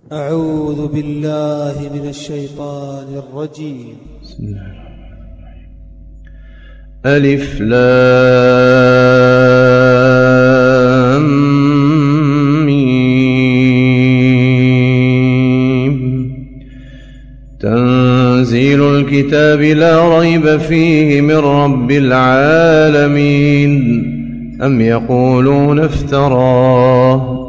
أعوذ بالله من الشيطان الرجيم. بسم الله الرحمن الرحيم. ألف لام ميم. تنزيل الكتاب لا ريب فيه من رب العالمين. أم يقولون افتراه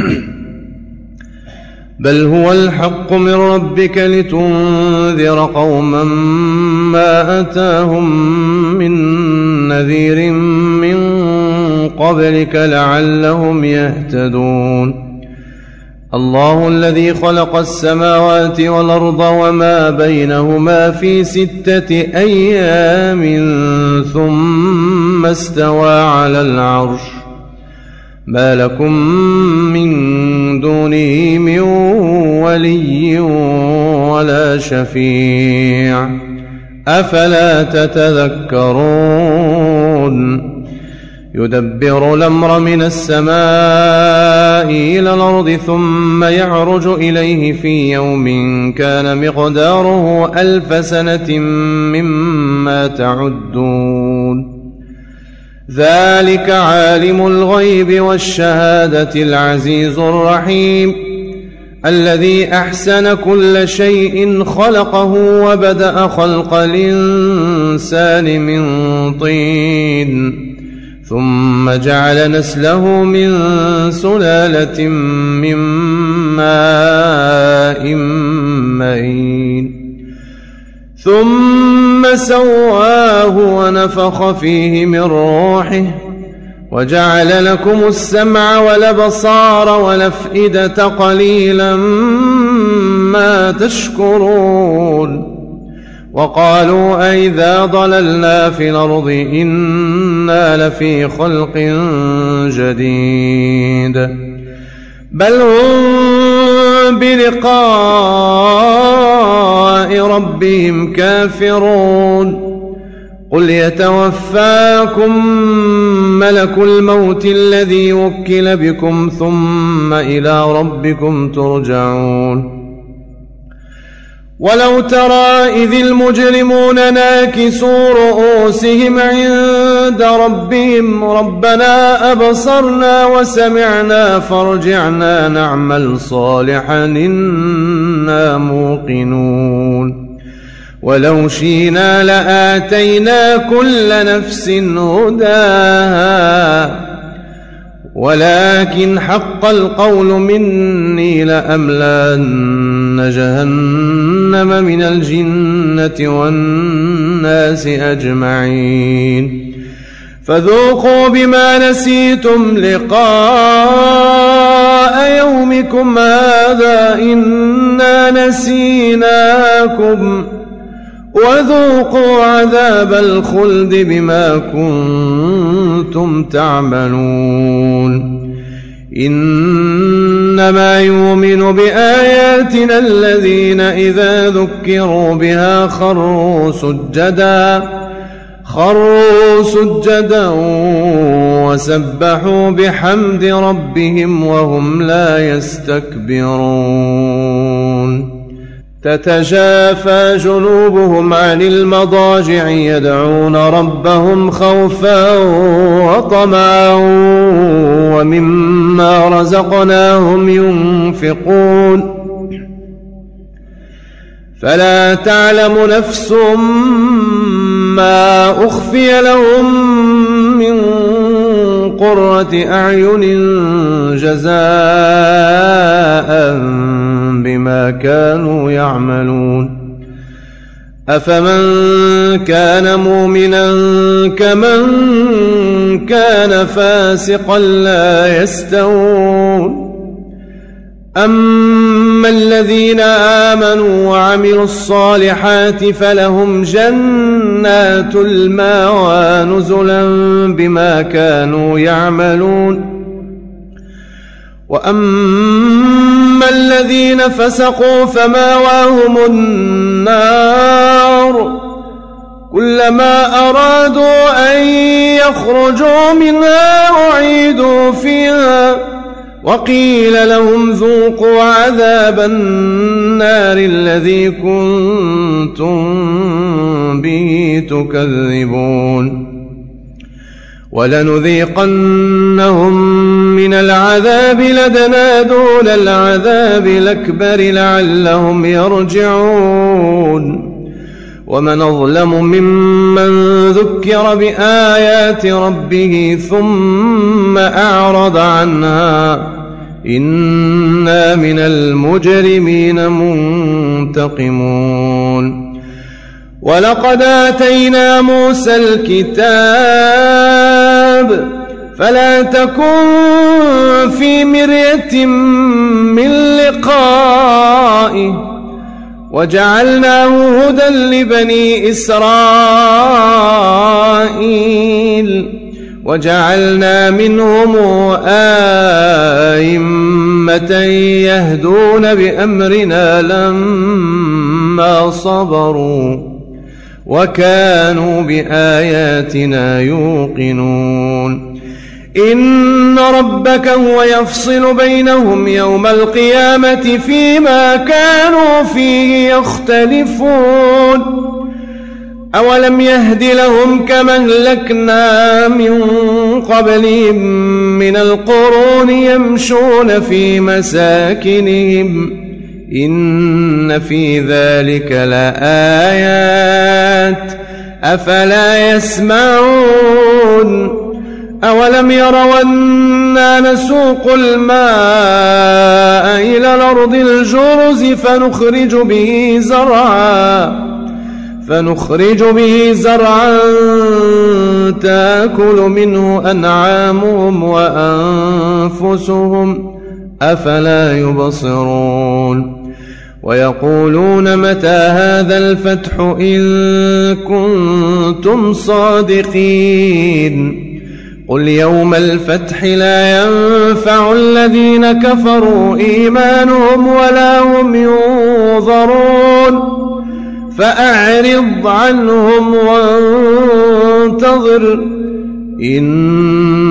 بل هو الحق من ربك لتنذر قوما ما أتاهم من نذير من قبلك لعلهم يهتدون. الله الذي خلق السماوات والأرض وما بينهما في 6 أيام ثم استوى على العرش. ما لكم من دونه من ولي ولا شفيع أفلا تتذكرون. يدبر الأمر من السماء إلى الأرض ثم يعرج إليه في يوم كان مقداره 1000 سنة مما تعدون. ذلك عالم الغيب والشهادة العزيز الرحيم الذي أحسن كل شيء خلقه وبدأ خلق الإنسان من طين ثم جعل نسله من سلالة من ماء مهين ثم سواه ونفخ فيه من روحه وجعل لكم السمع والأبصار والأفئدة قليلا ما تشكرون. وقالوا أئذا ضللنا في الأرض إنا لفي خلق جديد بل هم بلقاء ربهم كافرون. قل يتوفاكم ملك الموت الذي وكل بكم ثم إلى ربكم ترجعون. ولو ترى إذ المجرمون ناكسوا رؤوسهم عند ربهم ربنا أبصرنا وسمعنا فارجعنا نعمل صالحا إنا موقنون. ولو شئنا لآتينا كل نفس هداها ولكن حق القول مني لأملأن جهنم من الجنة والناس أجمعين. فذوقوا بما نسيتم لقاء يومكم هذا إنا نسيناكم وذوقوا عذاب الخلد بما كنتم تعملون. إنما يؤمن بآياتنا الذين إذا ذكروا بها خروا سجدا وسبحوا بحمد ربهم وهم لا يستكبرون. تتجافى جنوبهم عن المضاجع يدعون ربهم خوفا وطمعا ومما رزقناهم ينفقون. فلا تعلم نفس ما أخفي لهم من قرة أعين جزاء بما كانوا يعملون. أفمن كان مؤمنا كمن كان فاسقا لا يستوون. أما الذين آمنوا وعملوا الصالحات فلهم جنات المأوى نزلا بما كانوا يعملون. وأما الذين فسقوا فمأواهم النار كلما أرادوا أن يخرجوا منها أعيدوا فيها وقيل لهم ذوقوا عذاب النار الذي كنتم به تكذبون ولنذيقنهم من العذاب لدنا دون العذاب الأكبر لعلهم يرجعون ومن أظلم ممن ذكر بآيات ربه ثم أعرض عنها إنا من المجرمين منتقمون ولقد آتينا موسى الكتاب فلا تكن في مرية من لقائه وجعلناه هدى لبني إسرائيل وجعلنا منهم أئمة يهدون بأمرنا لما صبروا وكانوا بآياتنا يوقنون إن ربك هو يفصل بينهم يوم القيامة فيما كانوا فيه يختلفون أولم يهد لهم كما أهلكنا من قبلهم من القرون يمشون في مساكنهم إن في ذلك لآيات أفلا يسمعون أولم يروا أنا نسوق الماء إلى الأرض الجرز فنخرج به زرعا تأكل منه أنعامهم وأنفسهم أفلا يبصرون ويقولون متى هذا الفتح إن كنتم صادقين قل يوم الفتح لا ينفع الذين كفروا إيمانهم ولا هم ينظرون فأعرض عنهم وانتظر إن